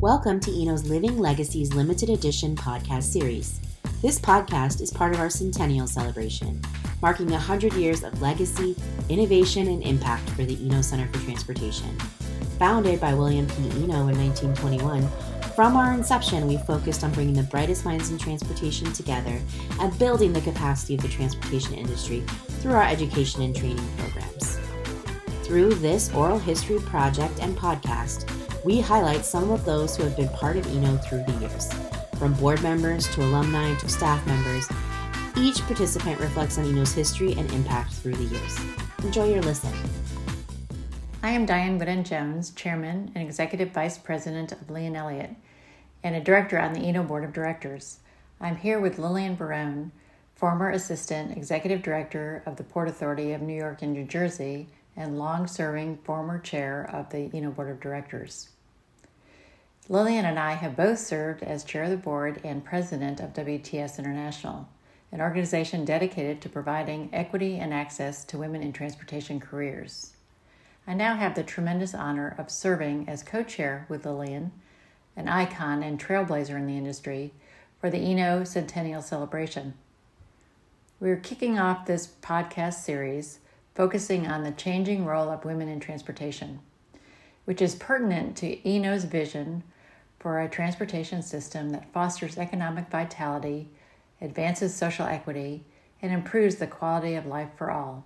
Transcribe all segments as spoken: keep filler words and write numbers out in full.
Welcome to Eno's Living Legacies Limited Edition podcast series. This podcast is part of our centennial celebration, marking one hundred years of legacy, innovation, and impact for the Eno Center for Transportation. Founded by William P. Eno in nineteen twenty-one, from our inception, we focused on bringing the brightest minds in transportation together and building the capacity of the transportation industry through our education and training programs. Through this oral history project and podcast, we highlight some of those who have been part of Eno through the years. From board members to alumni to staff members, each participant reflects on Eno's history and impact through the years. Enjoy your listen. I am Diane Wooden-Jones, Chairman and Executive Vice President of Lee and Elliott, and a Director on the Eno Board of Directors. I'm here with Lillian Barone, former Assistant Executive Director of the Port Authority of New York and New Jersey, and long-serving former Chair of the Eno Board of Directors. Lillian and I have both served as Chair of the Board and President of W T S International, an organization dedicated to providing equity and access to women in transportation careers. I now have the tremendous honor of serving as co-chair with Lillian, an icon and trailblazer in the industry, for the Eno Centennial Celebration. We're kicking off this podcast series focusing on the changing role of women in transportation, which is pertinent to Eno's vision for a transportation system that fosters economic vitality, advances social equity, and improves the quality of life for all.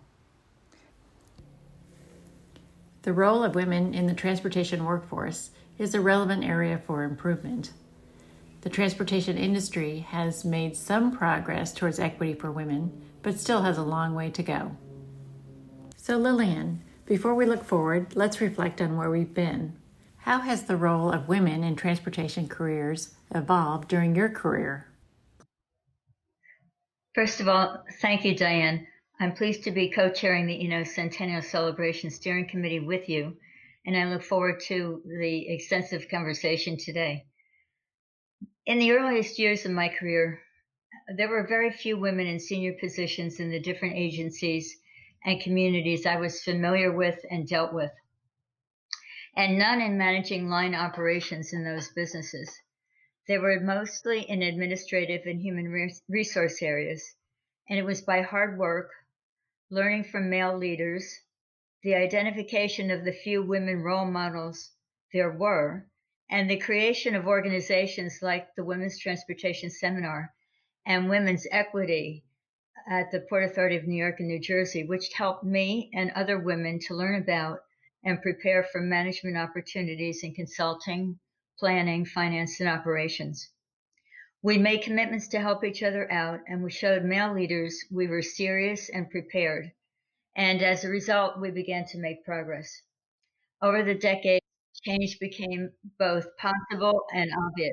The role of women in the transportation workforce is a relevant area for improvement. The transportation industry has made some progress towards equity for women, but still has a long way to go. So Lillian, before we look forward, let's reflect on where we've been. How has the role of women in transportation careers evolved during your career? First of all, thank you, Diane. I'm pleased to be co-chairing the Eno Centennial Celebration Steering Committee with you, and I look forward to the extensive conversation today. In the earliest years of my career, there were very few women in senior positions in the different agencies and communities I was familiar with and dealt with, and none in managing line operations in those businesses. They were mostly in administrative and human resource areas, and it was by hard work, learning from male leaders, the identification of the few women role models there were, and the creation of organizations like the Women's Transportation Seminar and Women's Equity at the Port Authority of New York and New Jersey, which helped me and other women to learn about and prepare for management opportunities in consulting, planning, finance, and operations. We made commitments to help each other out, and we showed male leaders we were serious and prepared. And as a result, we began to make progress. Over the decades, change became both possible and obvious.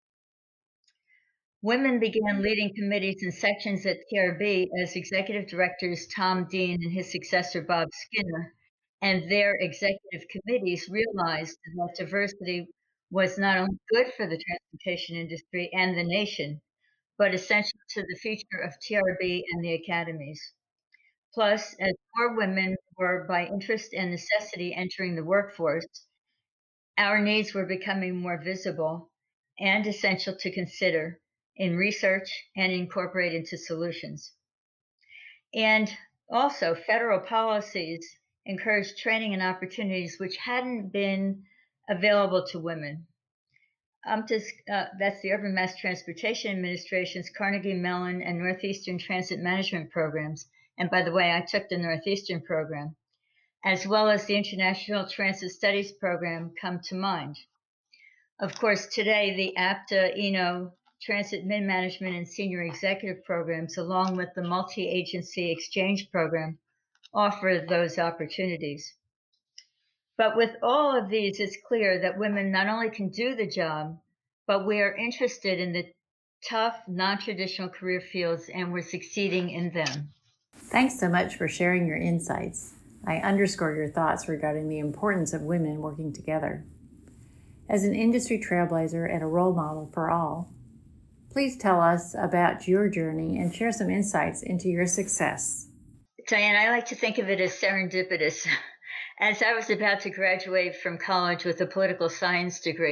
Women began leading committees and sections at T R B as executive directors Tom Dean and his successor Bob Skinner, and their executive committees realized that diversity was not only good for the transportation industry and the nation, but essential to the future of T R B and the academies. Plus, as more women were by interest and necessity entering the workforce, our needs were becoming more visible and essential to consider in research and incorporate into solutions. And also, federal policies encouraged training and opportunities which hadn't been available to women. Um, just, uh, that's the Urban Mass Transportation Administration's Carnegie Mellon and Northeastern Transit Management programs. And by the way, I took the Northeastern program, as well as the International Transit Studies program come to mind. Of course, today, the APTA Eno Transit Mid-Management and Senior Executive programs, along with the Multi-Agency Exchange program, offer those opportunities. But with all of these, it's clear that women not only can do the job, but we are interested in the tough, non-traditional career fields, and we're succeeding in them. Thanks so much for sharing your insights. I underscore your thoughts regarding the importance of women working together. As an industry trailblazer and a role model for all, please tell us about your journey and share some insights into your success. Diane, I like to think of it as serendipitous. As I was about to graduate from college with a political science degree,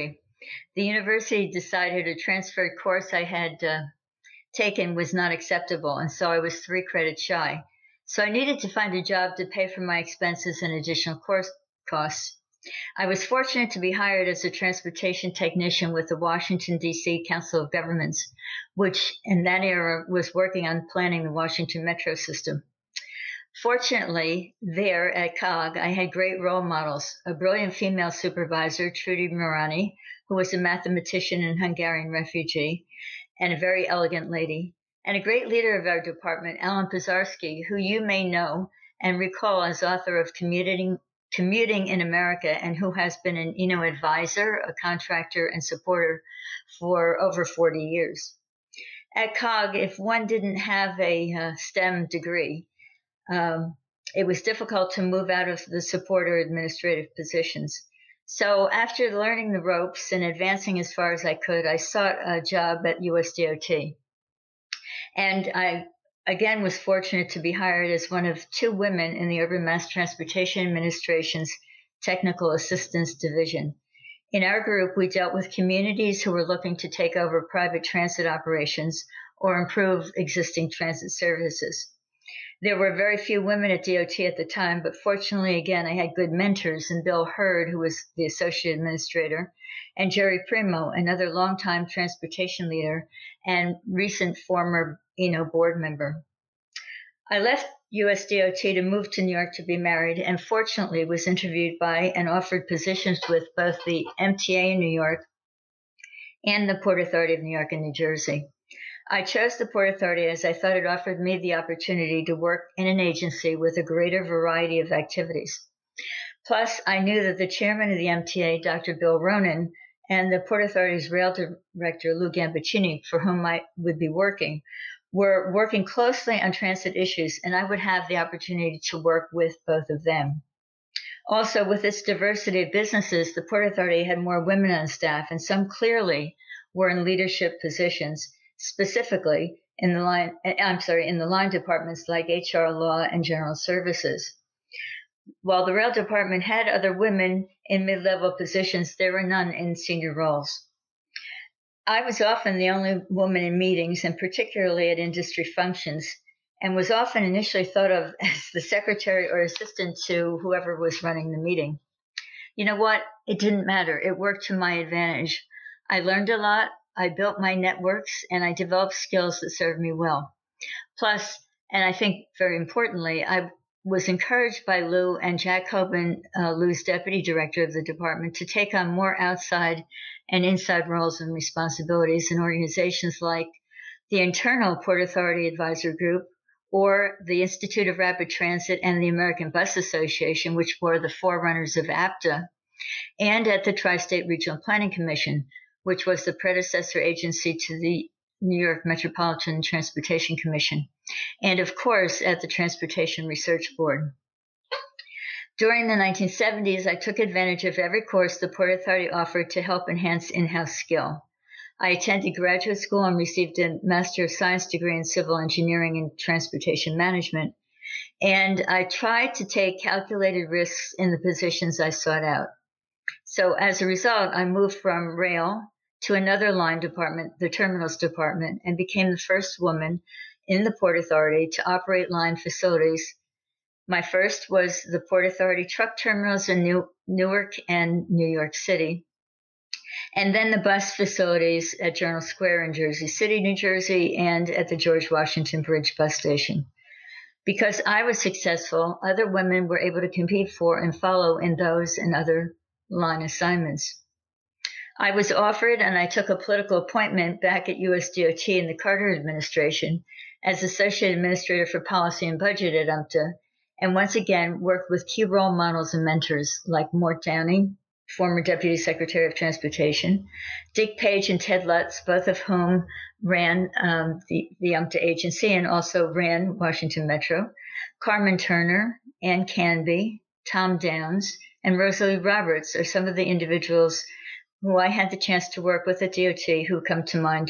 The university decided a transferred course I had uh, taken was not acceptable, and so I was three credits shy. So I needed to find a job to pay for my expenses and additional course costs. I was fortunate to be hired as a transportation technician with the Washington, D C Council of Governments, which in that era was working on planning the Washington metro system. Fortunately, there at C O G, I had great role models, a brilliant female supervisor, Trudy Marani, who was a mathematician and Hungarian refugee, and a very elegant lady, and a great leader of our department, Alan Pizarski, who you may know and recall as author of Commuting, Commuting in America, and who has been an E N O advisor, a contractor, and supporter for over forty years. At C O G, if one didn't have a uh, STEM degree, um, it was difficult to move out of the support or administrative positions. So after learning the ropes and advancing as far as I could, I sought a job at U S D O T. And I, again, was fortunate to be hired as one of two women in the Urban Mass Transportation Administration's Technical Assistance Division. In our group, we dealt with communities who were looking to take over private transit operations or improve existing transit services. There were very few women at D O T at the time, but fortunately, again, I had good mentors in Bill Hurd, who was the associate administrator, and Jerry Primo, another longtime transportation leader and recent former E N O board member. I left U S D O T to move to New York to be married, and fortunately was interviewed by and offered positions with both the M T A in New York and the Port Authority of New York and New Jersey. I chose the Port Authority as I thought it offered me the opportunity to work in an agency with a greater variety of activities. Plus, I knew that the chairman of the M T A, Doctor Bill Ronan, and the Port Authority's rail director, Lou Gambaccini, for whom I would be working, were working closely on transit issues, and I would have the opportunity to work with both of them. Also, with its diversity of businesses, the Port Authority had more women on staff, and some clearly were in leadership positions, specifically in the line, I'm sorry, in the line departments like H R, law, and general services. While the rail department had other women in mid-level positions, there were none in senior roles. I was often the only woman in meetings, and particularly at industry functions, and was often initially thought of as the secretary or assistant to whoever was running the meeting. You know what? It didn't matter. It worked to my advantage. I learned a lot. I built my networks, and I developed skills that served me well. Plus, and I think very importantly, I was encouraged by Lou and Jack Hoban, uh, Lou's deputy director of the department, to take on more outside and inside roles and responsibilities in organizations like the internal Port Authority Advisor Group, or the Institute of Rapid Transit and the American Bus Association, which were the forerunners of APTA, and at the Tri-State Regional Planning Commission, which was the predecessor agency to the New York Metropolitan Transportation Commission, and of course at the Transportation Research Board. During the nineteen seventies, I took advantage of every course the Port Authority offered to help enhance in-house skill. I attended graduate school and received a Master of Science degree in Civil Engineering and Transportation Management, and I tried to take calculated risks in the positions I sought out. So as a result, I moved from rail to another line department, the terminals department, and became the first woman in the Port Authority to operate line facilities. My first was the Port Authority truck terminals in New- Newark and New York City, and then the bus facilities at Journal Square in Jersey City, New Jersey, and at the George Washington Bridge bus station. Because I was successful, other women were able to compete for and follow in those and other line assignments. I was offered, and I took a political appointment back at U S D O T in the Carter administration as Associate Administrator for Policy and Budget at U M T A, and once again worked with key role models and mentors like Mort Downey, former Deputy Secretary of Transportation, Dick Page and Ted Lutz, both of whom ran um, the, the U M T A agency and also ran Washington Metro, Carmen Turner, Ann Canby, Tom Downs, and Rosalie Roberts are some of the individuals who I had the chance to work with at D O T who come to mind.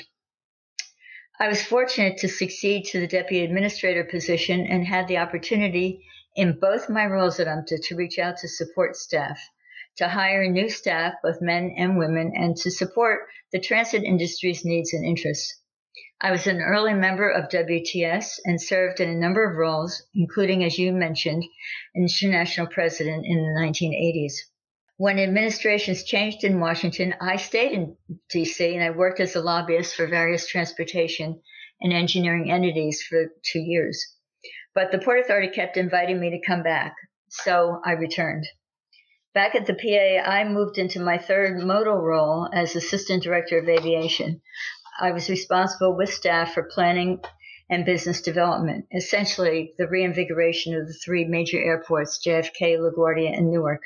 I was fortunate to succeed to the Deputy Administrator position and had the opportunity in both my roles at U M T A to reach out to support staff, to hire new staff, both men and women, and to support the transit industry's needs and interests. I was an early member of W T S and served in a number of roles, including, as you mentioned, international president in the nineteen eighties. When administrations changed in Washington, I stayed in D C and I worked as a lobbyist for various transportation and engineering entities for two years. But the Port Authority kept inviting me to come back, so I returned. Back at the P A, I moved into my third modal role as Assistant Director of Aviation. I was responsible with staff for planning and business development, essentially the reinvigoration of the three major airports, J F K, LaGuardia, and Newark.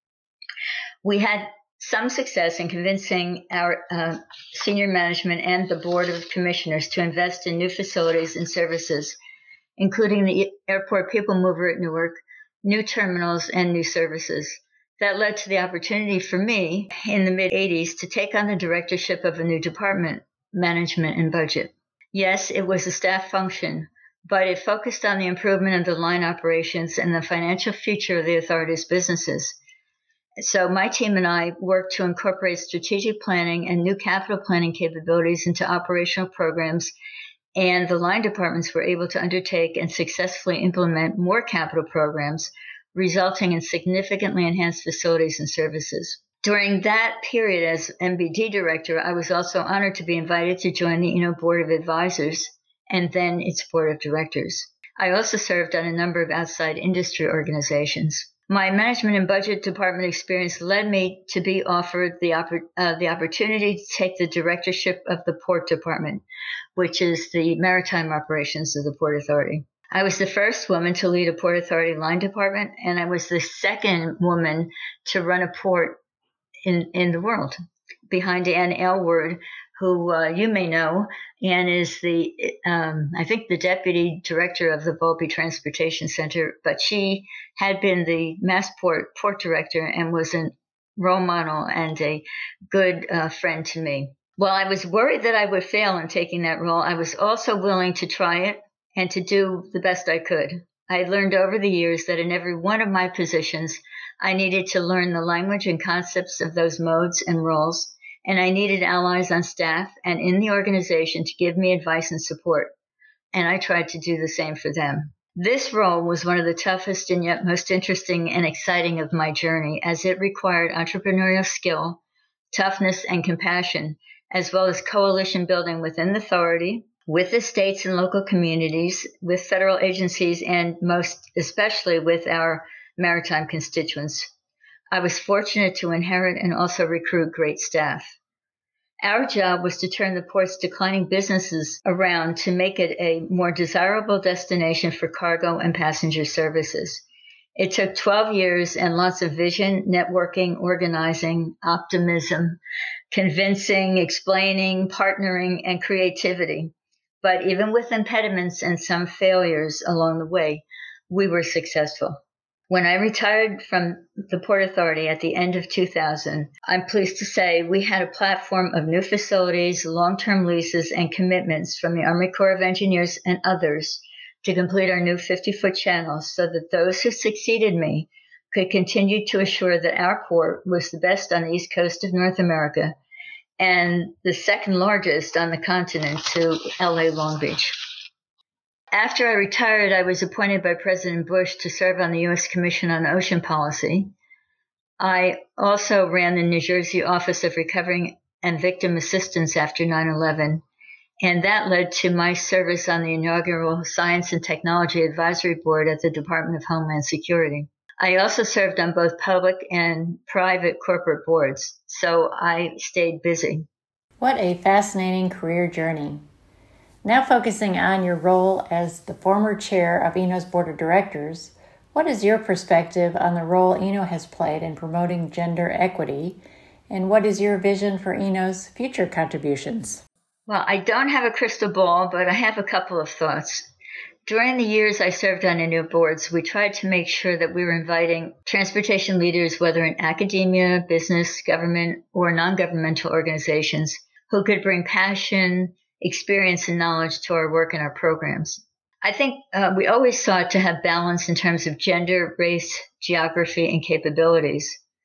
We had some success in convincing our uh, senior management and the Board of Commissioners to invest in new facilities and services, including the airport people mover at Newark, new terminals, and new services. That led to the opportunity for me in the mid-eighties to take on the directorship of a new department, management and budget. Yes, it was a staff function, but it focused on the improvement of the line operations and the financial future of the authority's businesses. So my team and I worked to incorporate strategic planning and new capital planning capabilities into operational programs, and the line departments were able to undertake and successfully implement more capital programs, resulting in significantly enhanced facilities and services. During that period as M B D director, I was also honored to be invited to join the E N O Board of Advisors and then its Board of Directors. I also served on a number of outside industry organizations. My management and budget department experience led me to be offered the, oppor- uh, the opportunity to take the directorship of the Port Department, which is the maritime operations of the Port Authority. I was the first woman to lead a Port Authority line department, and I was the second woman to run a port in, in the world, behind Ann Aylward, who uh, you may know. Ann is the, um, I think, the deputy director of the Volpe Transportation Center, but she had been the Massport port director and was a role model and a good uh, friend to me. While I was worried that I would fail in taking that role, I was also willing to try it and to do the best I could. I learned over the years that in every one of my positions, I needed to learn the language and concepts of those modes and roles, and I needed allies on staff and in the organization to give me advice and support, and I tried to do the same for them. This role was one of the toughest and yet most interesting and exciting of my journey, as it required entrepreneurial skill, toughness, and compassion, as well as coalition building within the authority, with the states and local communities, with federal agencies, and most especially with our maritime constituents. I was fortunate to inherit and also recruit great staff. Our job was to turn the port's declining businesses around to make it a more desirable destination for cargo and passenger services. It took twelve years and lots of vision, networking, organizing, optimism, convincing, explaining, partnering, and creativity. But even with impediments and some failures along the way, we were successful. When I retired from the Port Authority at the end of two thousand, I'm pleased to say we had a platform of new facilities, long-term leases, and commitments from the Army Corps of Engineers and others to complete our new fifty-foot channel so that those who succeeded me could continue to assure that our port was the best on the east coast of North America and the second largest on the continent to L A Long Beach. After I retired, I was appointed by President Bush to serve on the U S Commission on Ocean Policy. I also ran the New Jersey Office of Recovering and Victim Assistance after nine eleven, and that led to my service on the inaugural Science and Technology Advisory Board at the Department of Homeland Security. I also served on both public and private corporate boards, so I stayed busy. What a fascinating career journey. Now focusing on your role as the former chair of E N O's Board of Directors, what is your perspective on the role E N O has played in promoting gender equity, and what is your vision for E N O's future contributions? Well, I don't have a crystal ball, but I have a couple of thoughts. During the years I served on E N O boards, we tried to make sure that we were inviting transportation leaders, whether in academia, business, government, or non-governmental organizations, who could bring passion, experience, and knowledge to our work and our programs. I think uh, we always sought to have balance in terms of gender, race, geography, and capabilities.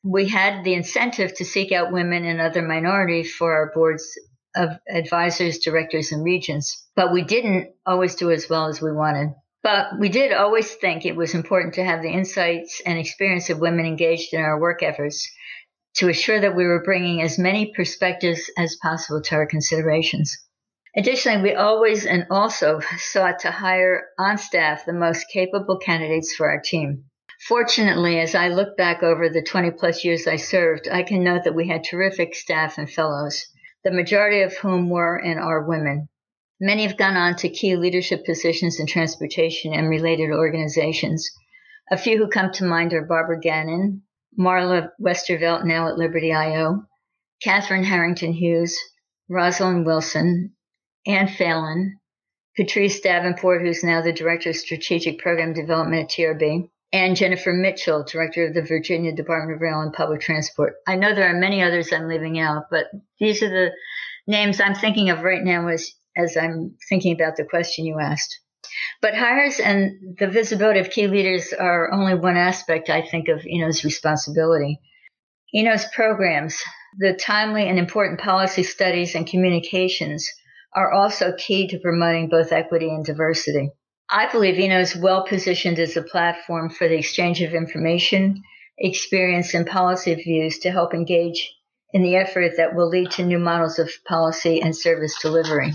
we had the incentive to seek out women and other minorities for our boards of advisors, directors, and regents, but we didn't always do as well as we wanted. But we did always think it was important to have the insights and experience of women engaged in our work efforts to assure that we were bringing as many perspectives as possible to our considerations. Additionally, we always and also sought to hire on staff the most capable candidates for our team. Fortunately, as I look back over the twenty plus years I served, I can note that we had terrific staff and fellows, the majority of whom were and are women. Many have gone on to key leadership positions in transportation and related organizations. A few who come to mind are Barbara Gannon, Marla Westervelt, now at Liberty I O, Catherine Harrington Hughes, Rosalind Wilson, Ann Phelan, Patrice Davenport, who's now the Director of Strategic Program Development at T R B, and Jennifer Mitchell, Director of the Virginia Department of Rail and Public Transport. I know there are many others I'm leaving out, but these are the names I'm thinking of right now as, as I'm thinking about the question you asked. But hires and the visibility of key leaders are only one aspect, I think, of E N O's responsibility. E N O's programs, the timely and important policy studies and communications are also key to promoting both equity and diversity. I believe E N O is well positioned as a platform for the exchange of information, experience, and policy views to help engage in the effort that will lead to new models of policy and service delivery.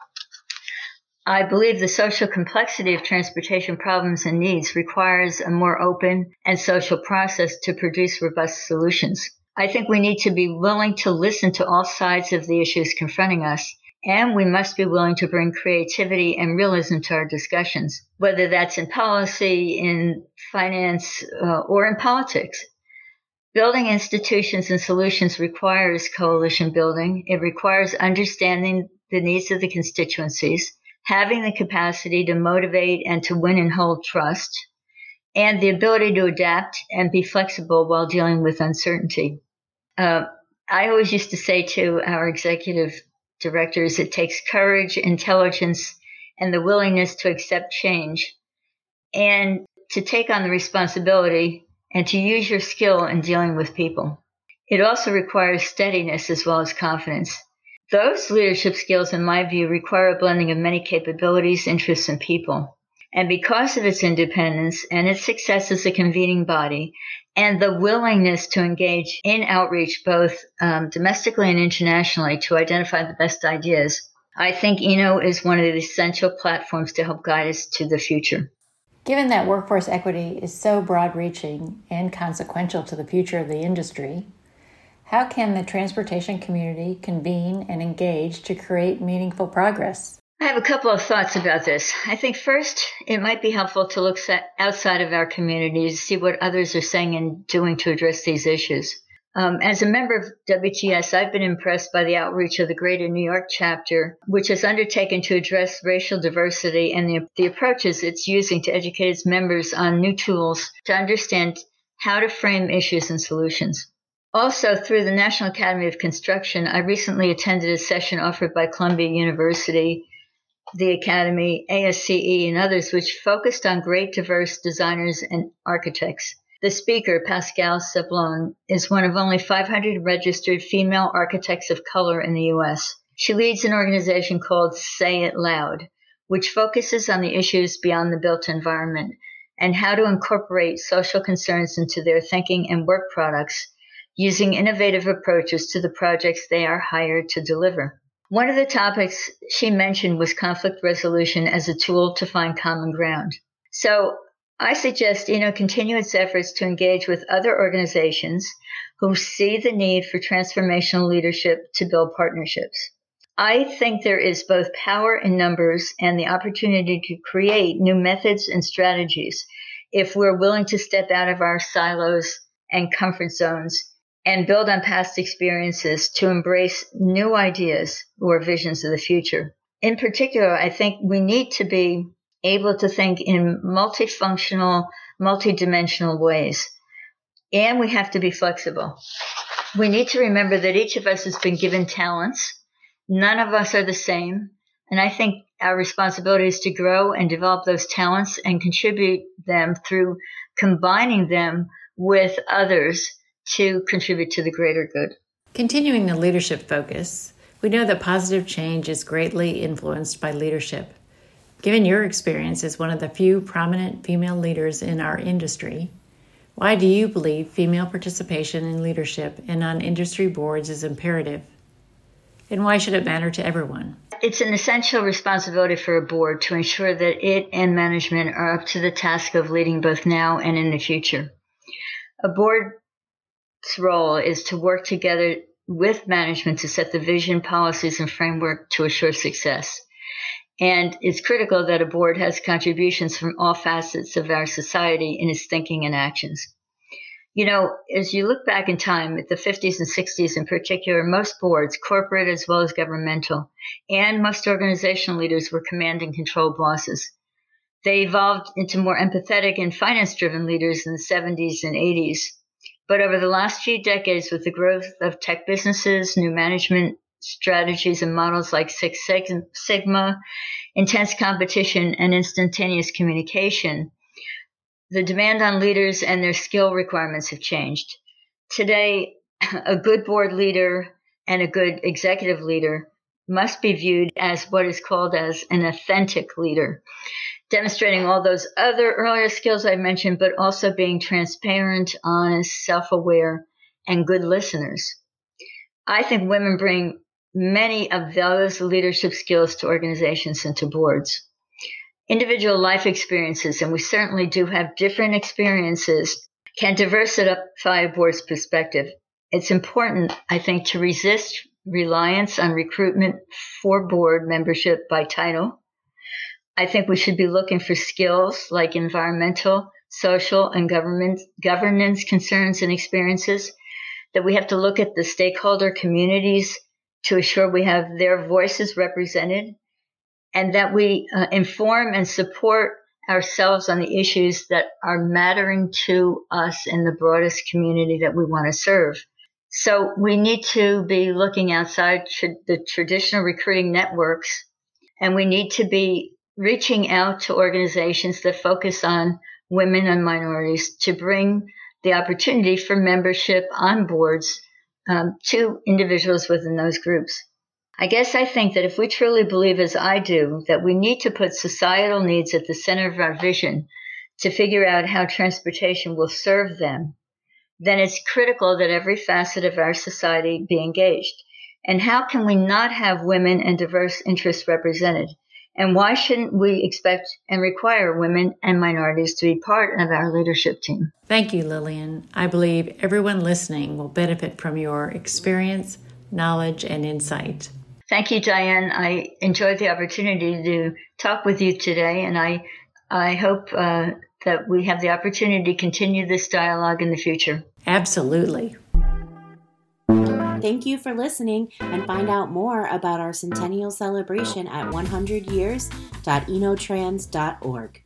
I believe the social complexity of transportation problems and needs requires a more open and social process to produce robust solutions. I think we need to be willing to listen to all sides of the issues confronting us, and we must be willing to bring creativity and realism to our discussions, whether that's in policy, in finance, uh, or in politics. Building institutions and solutions requires coalition building. It requires understanding the needs of the constituencies, having the capacity to motivate and to win and hold trust, and the ability to adapt and be flexible while dealing with uncertainty. Uh, I always used to say to our executive directors, it takes courage, intelligence, and the willingness to accept change, and to take on the responsibility and to use your skill in dealing with people. It also requires steadiness as well as confidence. Those leadership skills, in my view, require a blending of many capabilities, interests, and people. And because of its independence and its success as a convening body, and the willingness to engage in outreach both um, domestically and internationally to identify the best ideas, I think E N O is one of the essential platforms to help guide us to the future. Given that workforce equity is so broad-reaching and consequential to the future of the industry, how can the transportation community convene and engage to create meaningful progress? I have a couple of thoughts about this. I think first, it might be helpful to look outside of our community to see what others are saying and doing to address these issues. Um, as a member of W T S, I've been impressed by the outreach of the Greater New York chapter, which has undertaken to address racial diversity and the, the approaches it's using to educate its members on new tools to understand how to frame issues and solutions. Also, through the National Academy of Construction, I recently attended a session offered by Columbia University, the Academy, A S C E, and others, which focused on great diverse designers and architects. The speaker, Pascal Sablon, is one of only five hundred registered female architects of color in the U S. She leads an organization called Say It Loud, which focuses on the issues beyond the built environment and how to incorporate social concerns into their thinking and work products using innovative approaches to the projects they are hired to deliver. One of the topics she mentioned was conflict resolution as a tool to find common ground. So I suggest E N O continue its efforts to engage with other organizations who see the need for transformational leadership to build partnerships. I think there is both power in numbers and the opportunity to create new methods and strategies if we're willing to step out of our silos and comfort zones and build on past experiences to embrace new ideas or visions of the future. In particular, I think we need to be able to think in multifunctional, multidimensional ways. And we have to be flexible. We need to remember that each of us has been given talents. None of us are the same. And I think our responsibility is to grow and develop those talents and contribute them through combining them with others to contribute to the greater good. Continuing the leadership focus, we know that positive change is greatly influenced by leadership. Given your experience as one of the few prominent female leaders in our industry, why do you believe female participation in leadership and on industry boards is imperative? And why should it matter to everyone? It's an essential responsibility for a board to ensure that it and management are up to the task of leading both now and in the future. A board's role is to work together with management to set the vision, policies, and framework to assure success. And it's critical that a board has contributions from all facets of our society in its thinking and actions. You know, as you look back in time at the fifties and sixties in particular, most boards, corporate as well as governmental, and most organizational leaders were command and control bosses. They evolved into more empathetic and finance-driven leaders in the seventies and eighties. But over the last few decades, with the growth of tech businesses, new management strategies and models like Six Sigma, intense competition, and instantaneous communication, the demand on leaders and their skill requirements have changed. Today, a good board leader and a good executive leader must be viewed as what is called as an authentic leader, demonstrating all those other earlier skills I mentioned, but also being transparent, honest, self-aware, and good listeners. I think women bring many of those leadership skills to organizations and to boards. Individual life experiences, and we certainly do have different experiences, can diversify a board's perspective. It's important, I think, to resist reliance on recruitment for board membership by title. I think we should be looking for skills like environmental, social, and government governance concerns and experiences, that we have to look at the stakeholder communities to assure we have their voices represented, and that we uh, inform and support ourselves on the issues that are mattering to us in the broadest community that we want to serve. So we need to be looking outside tra- the traditional recruiting networks, and we need to be reaching out to organizations that focus on women and minorities to bring the opportunity for membership on boards um, to individuals within those groups. I guess I think that if we truly believe, as I do, that we need to put societal needs at the center of our vision to figure out how transportation will serve them, then it's critical that every facet of our society be engaged. And how can we not have women and diverse interests represented? And why shouldn't we expect and require women and minorities to be part of our leadership team? Thank you, Lillian. I believe everyone listening will benefit from your experience, knowledge, and insight. Thank you, Diane. I enjoyed the opportunity to talk with you today, and I I hope uh, that we have the opportunity to continue this dialogue in the future. Absolutely. Thank you for listening, and find out more about our centennial celebration at one hundred years dot enotrans dot org.